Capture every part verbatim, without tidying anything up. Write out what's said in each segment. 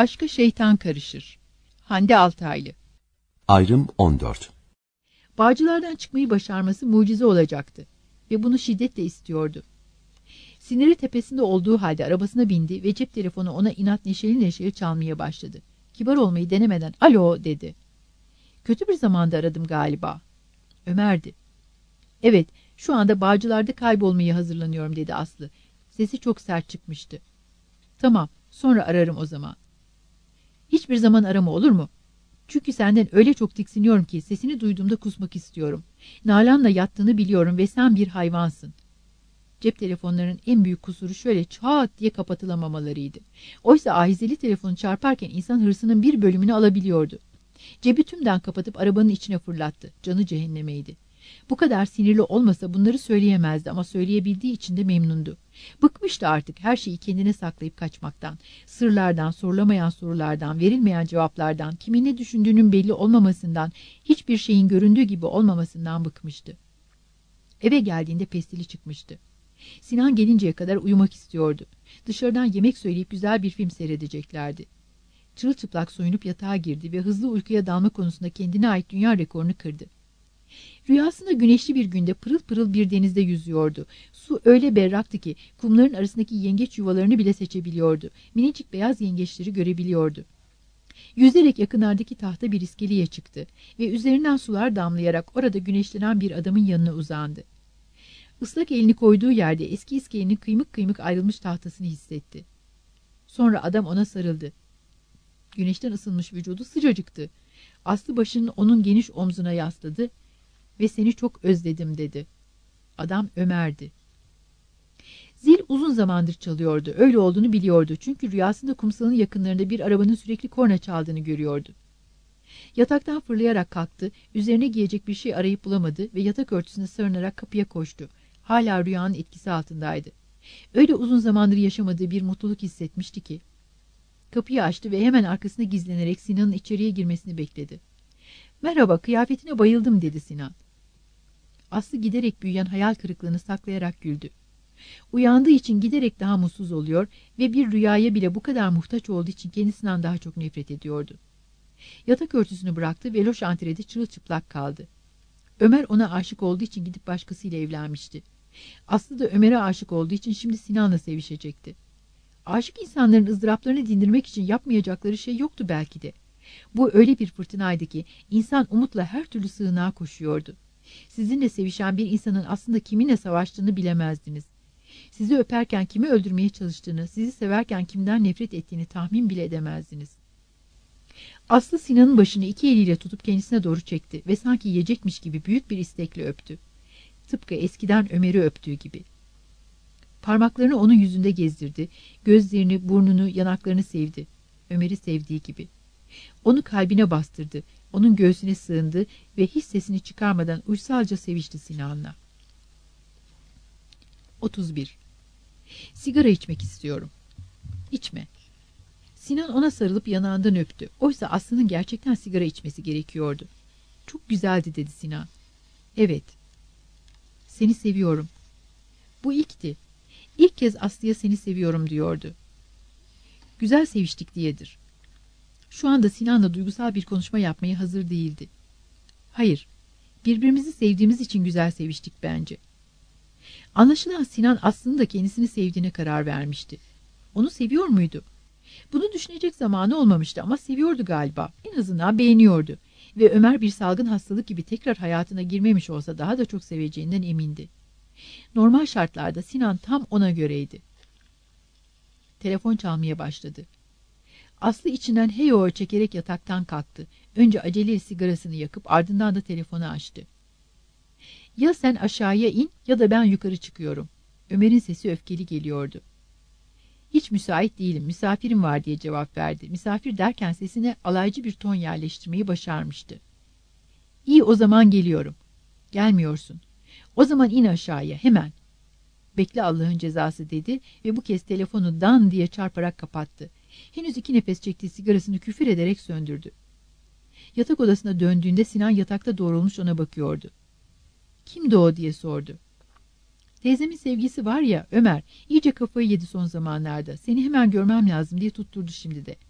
Aşka şeytan karışır. Hande Altaylı. Ayrım on dört. Bağcılardan çıkmayı başarması mucize olacaktı ve bunu şiddetle istiyordu. Siniri tepesinde olduğu halde arabasına bindi ve cep telefonu ona inat neşeli neşeli çalmaya başladı. Kibar olmayı denemeden "Alo" dedi. "Kötü bir zamanda aradım galiba." Ömer'di. "Evet, şu anda Bağcılar'da kaybolmaya hazırlanıyorum" dedi Aslı. Sesi çok sert çıkmıştı. "Tamam, sonra ararım o zaman." "Hiçbir zaman arama, olur mu? Çünkü senden öyle çok tiksiniyorum ki sesini duyduğumda kusmak istiyorum. Nalan'la yattığını biliyorum ve sen bir hayvansın." Cep telefonlarının en büyük kusuru şöyle çat diye kapatılamamalarıydı. Oysa ahizeli telefonu çarparken insan hırsının bir bölümünü alabiliyordu. Cebi tümden kapatıp arabanın içine fırlattı. Canı cehennemeydi. Bu kadar sinirli olmasa bunları söyleyemezdi ama söyleyebildiği için de memnundu. Bıkmıştı artık her şeyi kendine saklayıp kaçmaktan. Sırlardan, sorulamayan sorulardan, verilmeyen cevaplardan, kimin ne düşündüğünün belli olmamasından, hiçbir şeyin göründüğü gibi olmamasından bıkmıştı. Eve geldiğinde pestili çıkmıştı. Sinan gelinceye kadar uyumak istiyordu. Dışarıdan yemek söyleyip güzel bir film seyredeceklerdi. Çırılçıplak soyunup yatağa girdi ve hızlı uykuya dalma konusunda kendine ait dünya rekorunu kırdı. Rüyasında güneşli bir günde pırıl pırıl bir denizde yüzüyordu. Su öyle berraktı ki kumların arasındaki yengeç yuvalarını bile seçebiliyordu. Minicik beyaz yengeçleri görebiliyordu. Yüzerek yakınlardaki tahta bir iskeleye çıktı ve üzerinden sular damlayarak orada güneşlenen bir adamın yanına uzandı. Islak elini koyduğu yerde eski iskelenin kıymık kıymık ayrılmış tahtasını hissetti. Sonra adam ona sarıldı. Güneşten ısınmış vücudu sıcacıktı. Aslı başını onun geniş omzuna yasladı ve "Seni çok özledim" dedi. Adam Ömer'di. Zil uzun zamandır çalıyordu. Öyle olduğunu biliyordu. Çünkü rüyasında kumsalın yakınlarında bir arabanın sürekli korna çaldığını görüyordu. Yataktan fırlayarak kalktı. Üzerine giyecek bir şey arayıp bulamadı ve yatak örtüsüne sığınarak kapıya koştu. Hala rüyanın etkisi altındaydı. Öyle uzun zamandır yaşamadığı bir mutluluk hissetmişti ki. Kapıyı açtı ve hemen arkasına gizlenerek Sinan'ın içeriye girmesini bekledi. "Merhaba, kıyafetine bayıldım" dedi Sinan. Aslı giderek büyüyen hayal kırıklığını saklayarak güldü. Uyandığı için giderek daha mutsuz oluyor ve bir rüyaya bile bu kadar muhtaç olduğu için kendisinden daha çok nefret ediyordu. Yatak örtüsünü bıraktı ve loş antrede çırılçıplak kaldı. Ömer ona aşık olduğu için gidip başkasıyla evlenmişti. Aslı da Ömer'e aşık olduğu için şimdi Sinan'la sevişecekti. Aşık insanların ızdıraplarını dindirmek için yapmayacakları şey yoktu belki de. Bu öyle bir fırtınaydı ki insan umutla her türlü sığınağa koşuyordu. Sizinle sevişen bir insanın aslında kiminle savaştığını bilemezdiniz. Sizi öperken kimi öldürmeye çalıştığını, sizi severken kimden nefret ettiğini tahmin bile edemezdiniz. Aslı Sinan'ın başını iki eliyle tutup kendisine doğru çekti ve sanki yiyecekmiş gibi büyük bir istekle öptü. Tıpkı eskiden Ömer'i öptüğü gibi. Parmaklarını onun yüzünde gezdirdi, gözlerini, burnunu, yanaklarını sevdi. Ömer'i sevdiği gibi. Onu kalbine bastırdı, onun göğsüne sığındı ve hiç sesini çıkarmadan uysalca sevişti Sinan'la. otuz bir. Sigara içmek istiyorum. İçme. Sinan ona sarılıp yanağından öptü. Oysa Aslı'nın gerçekten sigara içmesi gerekiyordu. Çok güzeldi dedi Sinan. Evet. Seni seviyorum. Bu ilkti. İlk kez Aslı'ya seni seviyorum diyordu. Güzel seviştik diyedir. Şu anda Sinan'la duygusal bir konuşma yapmaya hazır değildi. Hayır, birbirimizi sevdiğimiz için güzel seviştik bence. Anlaşılan Sinan Aslı'nın da kendisini sevdiğine karar vermişti. Onu seviyor muydu? Bunu düşünecek zamanı olmamıştı ama seviyordu galiba. En azından beğeniyordu. Ve Ömer bir salgın hastalık gibi tekrar hayatına girmemiş olsa daha da çok seveceğinden emindi. Normal şartlarda Sinan tam ona göreydi. Telefon çalmaya başladı. Aslı içinden heyo çekerek yataktan kalktı. Önce aceleyle sigarasını yakıp ardından da telefonu açtı. Ya sen aşağıya in ya da ben yukarı çıkıyorum. Ömer'in sesi öfkeli geliyordu. Hiç müsait değilim, misafirim var diye cevap verdi. Misafir derken sesine alaycı bir ton yerleştirmeyi başarmıştı. İyi, o zaman geliyorum. Gelmiyorsun. O zaman in aşağıya hemen. Bekle Allah'ın cezası dedi ve bu kez telefonu dan diye çarparak kapattı. Henüz iki nefes çektiği sigarasını küfür ederek söndürdü. Yatak odasına döndüğünde Sinan yatakta doğrulmuş ona bakıyordu. Kimdi o diye sordu. Teyzemin sevgisi var ya Ömer, iyice kafayı yedi son zamanlarda. Seni hemen görmem lazım diye tutturdu şimdi de.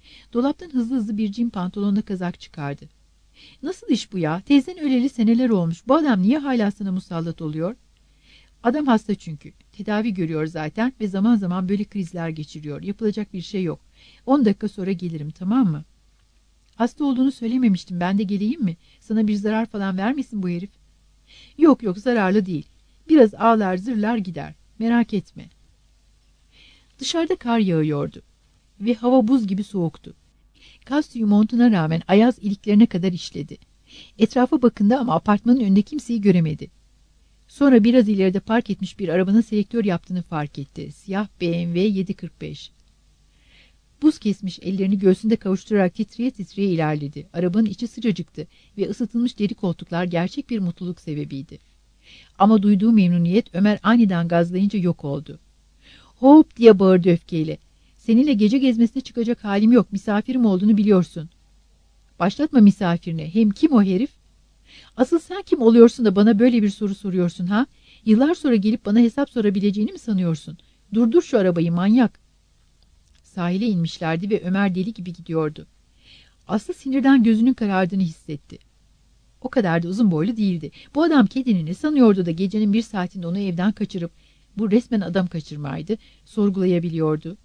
Dolaptan hızlı hızlı bir cin pantolonla kazak çıkardı. Nasıl iş bu ya? Teyzen öleli seneler olmuş. Bu adam niye hala sana musallat oluyor? Adam hasta çünkü. Tedavi görüyor zaten ve zaman zaman böyle krizler geçiriyor. Yapılacak bir şey yok. On dakika sonra gelirim, tamam mı? Hasta olduğunu söylememiştim. Ben de geleyim mi? Sana bir zarar falan vermesin bu herif. Yok yok, zararlı değil. Biraz ağlar zırlar gider. Merak etme. Dışarıda kar yağıyordu. Ve hava buz gibi soğuktu. Kastyum montuna rağmen ayaz iliklerine kadar işledi. Etrafa bakındı ama apartmanın önünde kimseyi göremedi. Sonra biraz ileride park etmiş bir arabanın selektör yaptığını fark etti. Siyah B M W yedi kırk beş. Buz kesmiş ellerini göğsünde kavuşturarak titreye titreye ilerledi. Arabanın içi sıcacıktı ve ısıtılmış deri koltuklar gerçek bir mutluluk sebebiydi. Ama duyduğu memnuniyet Ömer aniden gazlayınca yok oldu. Hop diye bağırdı öfkeyle. Seninle gece gezmesine çıkacak halim yok. Misafirim olduğunu biliyorsun. Başlatma misafirine. Hem kim o herif? Asıl sen kim oluyorsun da bana böyle bir soru soruyorsun ha? Yıllar sonra gelip bana hesap sorabileceğini mi sanıyorsun? Durdur şu arabayı manyak. Sahile inmişlerdi ve Ömer deli gibi gidiyordu. Aslı sinirden gözünün karardığını hissetti. O kadar da uzun boylu değildi. Bu adam kendini ne sanıyordu da gecenin bir saatinde onu evden kaçırıp, bu resmen adam kaçırmaydı, sorgulayabiliyordu.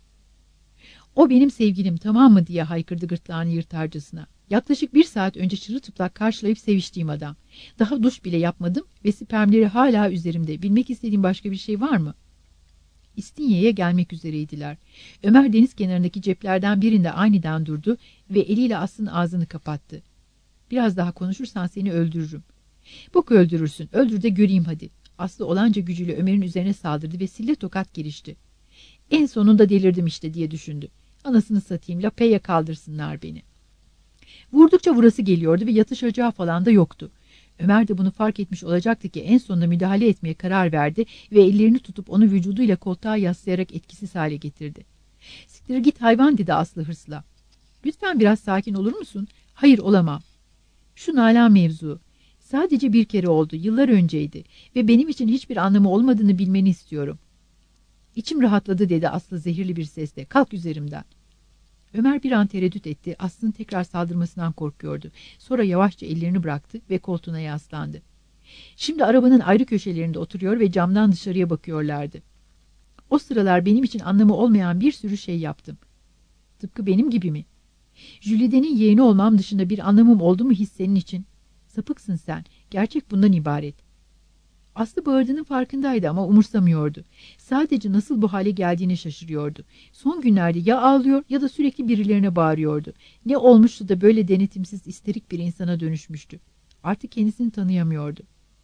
O benim sevgilim, tamam mı diye haykırdı gırtlağını yırtarcasına. Yaklaşık bir saat önce çırılçıplak karşılayıp seviştiğim adam. Daha duş bile yapmadım ve spermleri hala üzerimde. Bilmek istediğin başka bir şey var mı? İstinye'ye gelmek üzereydiler. Ömer deniz kenarındaki ceplerden birinde aniden durdu ve eliyle Aslı'nın ağzını kapattı. Biraz daha konuşursan seni öldürürüm. Bok öldürürsün, öldür de göreyim hadi. Aslı olanca gücüyle Ömer'in üzerine saldırdı ve sille tokat girişti. En sonunda delirdim işte diye düşündü. Anasını satayım, lapeye kaldırsınlar beni. Vurdukça vurası geliyordu ve yatışacağı falan da yoktu. Ömer de bunu fark etmiş olacaktı ki en sonunda müdahale etmeye karar verdi ve ellerini tutup onu vücuduyla koltuğa yaslayarak etkisiz hale getirdi. Siktir git hayvan dedi Aslı hırsla. Lütfen biraz sakin olur musun? Hayır, olamam. Şu Nalan mevzu. Sadece bir kere oldu, yıllar önceydi ve benim için hiçbir anlamı olmadığını bilmeni istiyorum. İçim rahatladı dedi Aslı zehirli bir sesle. Kalk üzerimden. Ömer bir an tereddüt etti. Aslı'nın tekrar saldırmasından korkuyordu. Sonra yavaşça ellerini bıraktı ve koltuğuna yaslandı. Şimdi arabanın ayrı köşelerinde oturuyor ve camdan dışarıya bakıyorlardı. O sıralar benim için anlamı olmayan bir sürü şey yaptım. Tıpkı benim gibi mi? Jülide'nin yeğeni olmam dışında bir anlamım oldu mu hiç senin için? Sapıksın sen. Gerçek bundan ibaret. Aslı bağırdığının farkındaydı ama umursamıyordu. Sadece nasıl bu hale geldiğine şaşırıyordu. Son günlerde ya ağlıyor ya da sürekli birilerine bağırıyordu. Ne olmuştu da böyle denetimsiz, isterik bir insana dönüşmüştü. Artık kendisini tanıyamıyordu.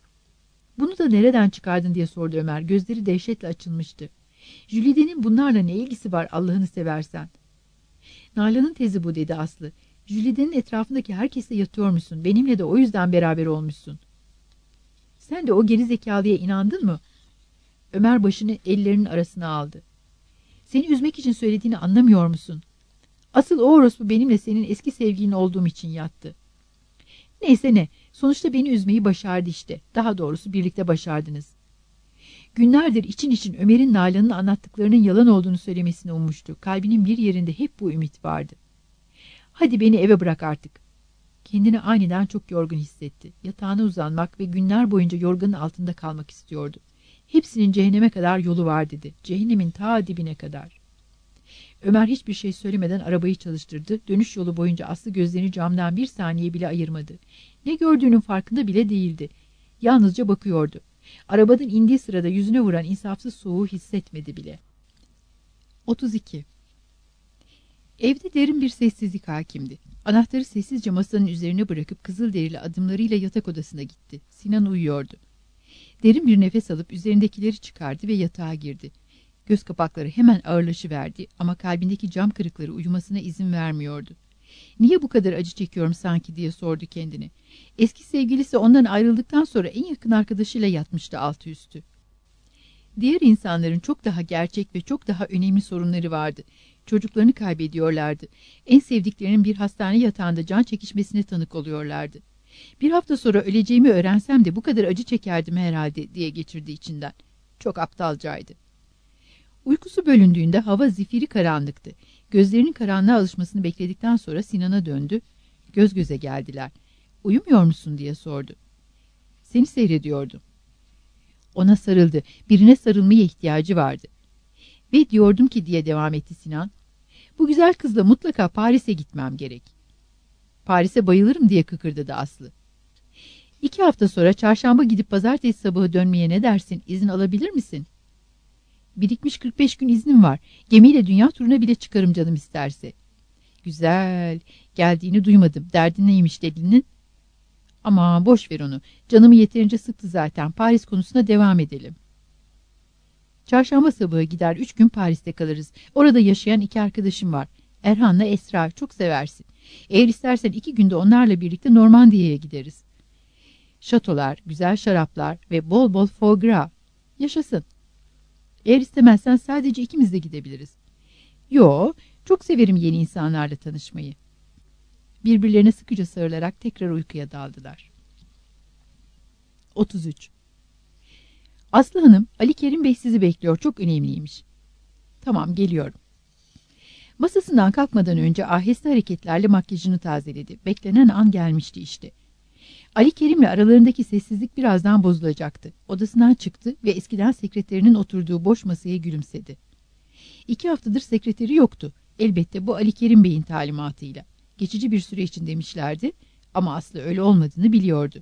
Bunu da nereden çıkardın diye sordu Ömer. Gözleri dehşetle açılmıştı. Jülide'nin bunlarla ne ilgisi var Allah'ını seversen? Nalan'ın tezi bu dedi Aslı. Jülide'nin etrafındaki herkesle yatıyormuşsun. Benimle de o yüzden beraber olmuşsun. Sen de o gerizekalıya inandın mı? Ömer başını ellerinin arasına aldı. Seni üzmek için söylediğini anlamıyor musun? Asıl o orospu benimle senin eski sevgilin olduğum için yattı. Neyse ne, sonuçta beni üzmeyi başardı işte. Daha doğrusu birlikte başardınız. Günlerdir için için Ömer'in Nalan'ın anlattıklarının yalan olduğunu söylemesini ummuştu. Kalbinin bir yerinde hep bu ümit vardı. Hadi beni eve bırak artık. Kendini aniden çok yorgun hissetti. Yatağına uzanmak ve günler boyunca yorganın altında kalmak istiyordu. Hepsinin cehenneme kadar yolu var dedi. Cehennemin ta dibine kadar. Ömer hiçbir şey söylemeden arabayı çalıştırdı. Dönüş yolu boyunca Aslı gözlerini camdan bir saniye bile ayırmadı. Ne gördüğünün farkında bile değildi. Yalnızca bakıyordu. Arabadan indiği sırada yüzüne vuran insafsız soğuğu hissetmedi bile. otuz iki. Evde derin bir sessizlik hakimdi. Anahtarı sessizce masanın üzerine bırakıp kızılderili adımlarıyla yatak odasına gitti. Sinan uyuyordu. Derin bir nefes alıp üzerindekileri çıkardı ve yatağa girdi. Göz kapakları hemen ağırlaşıverdi ama kalbindeki cam kırıkları uyumasına izin vermiyordu. Niye bu kadar acı çekiyorum sanki diye sordu kendine. Eski sevgilisi ondan ayrıldıktan sonra en yakın arkadaşıyla yatmıştı altı üstü. Diğer insanların çok daha gerçek ve çok daha önemli sorunları vardı. Çocuklarını kaybediyorlardı. En sevdiklerinin bir hastane yatağında can çekişmesine tanık oluyorlardı. Bir hafta sonra öleceğimi öğrensem de bu kadar acı çekerdim herhalde diye geçirdi içinden. Çok aptalcaydı. Uykusu bölündüğünde hava zifiri karanlıktı. Gözlerinin karanlığa alışmasını bekledikten sonra Sinan'a döndü. Göz göze geldiler. "Uyumuyor musun?" diye sordu. "Seni seyrediyordum." Ona sarıldı. Birine sarılmaya ihtiyacı vardı. "Ve diyordum ki," diye devam etti Sinan, "bu güzel kızla mutlaka Paris'e gitmem gerek." "Paris'e bayılırım," diye kıkırdadı Aslı. "İki hafta sonra çarşamba gidip pazartesi sabahı dönmeye ne dersin? İzin alabilir misin?" "Birikmiş kırk beş gün iznim var. Gemiyle dünya turuna bile çıkarım canım isterse." "Güzel. Geldiğini duymadım. Derdin neymiş delinin?" "Ama boş ver onu. Canımı yeterince sıktı zaten. Paris konusuna devam edelim." "Çarşamba sabahı gider, üç gün Paris'te kalırız. Orada yaşayan iki arkadaşım var. Erhan'la Esra, çok seversin. Eğer istersen iki günde onlarla birlikte Normandiya'ya gideriz. Şatolar, güzel şaraplar ve bol bol foie gras. Yaşasın. Eğer istemezsen sadece ikimiz de gidebiliriz." "Yo, çok severim yeni insanlarla tanışmayı." Birbirlerine sıkıca sarılarak tekrar uykuya daldılar. otuz üç. Aslı Hanım, "Ali Kerim Bey sizi bekliyor, çok önemliymiş." "Tamam, geliyorum." Masasından kalkmadan önce aheste hareketlerle makyajını tazeledi. Beklenen an gelmişti işte. Ali Kerim'le aralarındaki sessizlik birazdan bozulacaktı. Odasından çıktı ve eskiden sekreterinin oturduğu boş masaya gülümsedi. İki haftadır sekreteri yoktu. Elbette bu Ali Kerim Bey'in talimatıyla. Geçici bir süre için demişlerdi ama Aslı öyle olmadığını biliyordu.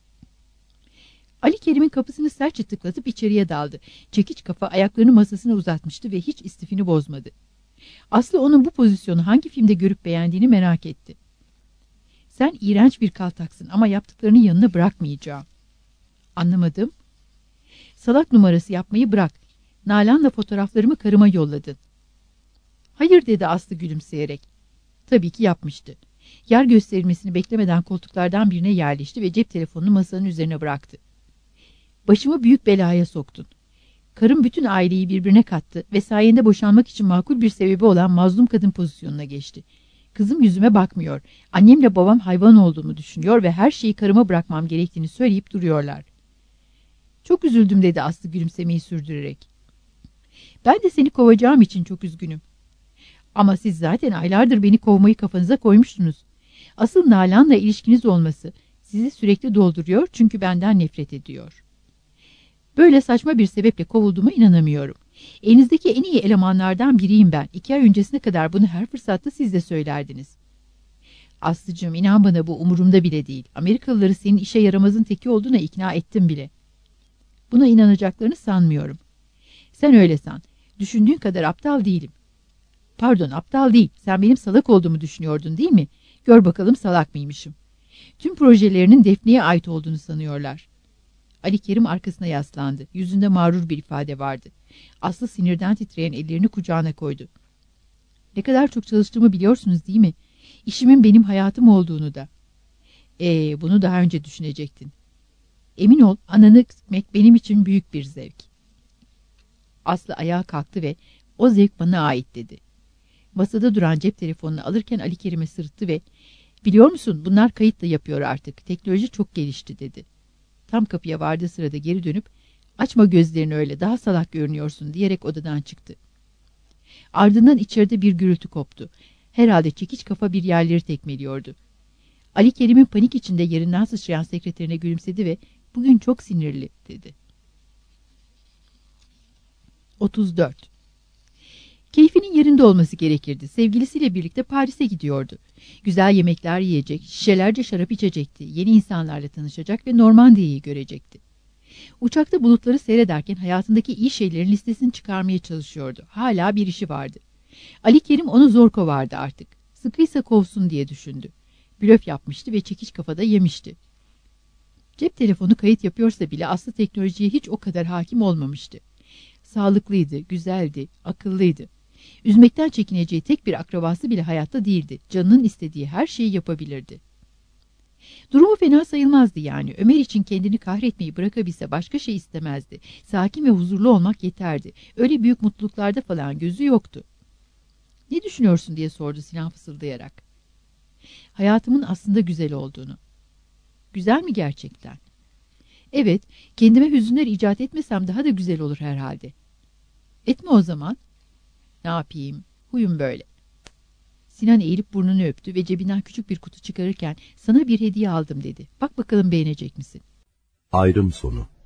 Ali Kerim'in kapısını sertçe tıklatıp içeriye daldı. Çekiç kafa ayaklarını masasına uzatmıştı ve hiç istifini bozmadı. Aslı onun bu pozisyonu hangi filmde görüp beğendiğini merak etti. "Sen iğrenç bir kaltaksın ama yaptıklarını yanına bırakmayacağım." "Anlamadım." "Salak numarası yapmayı bırak. Nalan'la fotoğraflarımı karıma yolladın." "Hayır," dedi Aslı gülümseyerek. Tabii ki yapmıştı. Yer gösterilmesini beklemeden koltuklardan birine yerleşti ve cep telefonunu masanın üzerine bıraktı. "Başımı büyük belaya soktun. Karım bütün aileyi birbirine kattı ve sayende boşanmak için makul bir sebebi olan mazlum kadın pozisyonuna geçti. Kızım yüzüme bakmıyor. Annemle babam hayvan olduğumu düşünüyor ve her şeyi karıma bırakmam gerektiğini söyleyip duruyorlar." "Çok üzüldüm," dedi Aslı gülümsemeyi sürdürerek. "Ben de seni kovacağım için çok üzgünüm." "Ama siz zaten aylardır beni kovmayı kafanıza koymuştunuz. Asıl Nalan'la ilişkiniz olması sizi sürekli dolduruyor çünkü benden nefret ediyor." "Böyle saçma bir sebeple kovulduğuma inanamıyorum. Elinizdeki en iyi elemanlardan biriyim ben. İki ay öncesine kadar bunu her fırsatta siz de söylerdiniz." "Aslıcığım, inan bana bu umurumda bile değil. Amerikalıları senin işe yaramazın teki olduğuna ikna ettim bile." "Buna inanacaklarını sanmıyorum." "Sen öyle san. Düşündüğün kadar aptal değilim." "Pardon, aptal değil. Sen benim salak olduğumu düşünüyordun değil mi? Gör bakalım salak mıymışım." "Tüm projelerinin Defne'ye ait olduğunu sanıyorlar." Ali Kerim arkasına yaslandı. Yüzünde mağrur bir ifade vardı. Aslı sinirden titreyen ellerini kucağına koydu. "Ne kadar çok çalıştığımı biliyorsunuz değil mi? İşimin benim hayatım olduğunu da." Ee, bunu daha önce düşünecektin." "Emin ol, ananı sıkmak benim için büyük bir zevk." Aslı ayağa kalktı ve "O zevk bana ait," dedi. Masada duran cep telefonunu alırken Ali Kerim'e sırıttı ve "Biliyor musun, bunlar kayıt da yapıyor artık. Teknoloji çok gelişti," dedi. Tam kapıya vardığı sırada geri dönüp "Açma gözlerini öyle, daha salak görünüyorsun," diyerek odadan çıktı. Ardından içeride bir gürültü koptu. Herhalde çekiç kafa bir yerleri tekmeliyordu. Ali Kerim'in panik içinde yerinden sıçrayan sekreterine gülümsedi ve "Bugün çok sinirli," dedi. otuz dört. Keyfinin yerinde olması gerekirdi. Sevgilisiyle birlikte Paris'e gidiyordu. Güzel yemekler yiyecek, şişelerce şarap içecekti, yeni insanlarla tanışacak ve Normandiya'yı görecekti. Uçakta bulutları seyrederken hayatındaki iyi şeylerin listesini çıkarmaya çalışıyordu. Hala bir işi vardı. Ali Kerim onu zor kovardı artık. Sıkıysa kovsun diye düşündü. Blöf yapmıştı ve çekiç kafada yemişti. Cep telefonu kayıt yapıyorsa bile Aslı teknolojiye hiç o kadar hakim olmamıştı. Sağlıklıydı, güzeldi, akıllıydı. Üzmekten çekineceği tek bir akrabası bile hayatta değildi. Canının istediği her şeyi yapabilirdi. Durumu fena sayılmazdı yani. Ömer için kendini kahretmeyi bırakabilse başka şey istemezdi. Sakin ve huzurlu olmak yeterdi. Öyle büyük mutluluklarda falan gözü yoktu. "Ne düşünüyorsun?" diye sordu Sinan fısıldayarak. "Hayatımın aslında güzel olduğunu." "Güzel mi gerçekten?" "Evet, kendime hüzünler icat etmesem daha da güzel olur herhalde." "Etme o zaman." "Ne yapayım? Huyum böyle." Sinan eğilip burnunu öptü ve cebinden küçük bir kutu çıkarırken sana bir hediye aldım dedi. Bak bakalım beğenecek misin? Ayrım sonu.